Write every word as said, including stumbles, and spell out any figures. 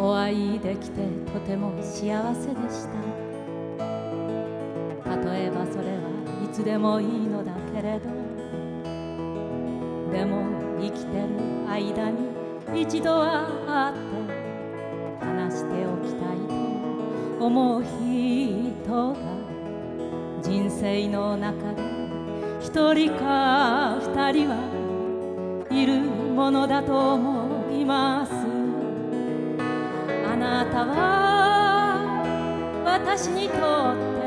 お会いできてとても幸せでした。例えばそれはいつでもいいのだけれど、でも生きてる間に一度は会って話しておきたいと思う人が人生の中で一人か二人はいるものだと思います。あなたは私にとって